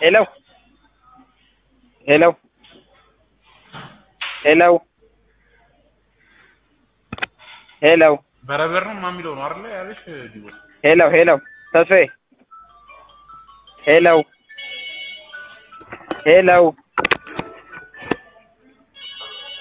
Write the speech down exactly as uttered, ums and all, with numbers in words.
ሄሎ ሄሎ ሄሎ ሄሎ በረበር ነው ማሚለው ነው አይደል ያለሽ ዲቦ ሄሎ ሄሎ ተስፋዬ ሄሎ ሄሎ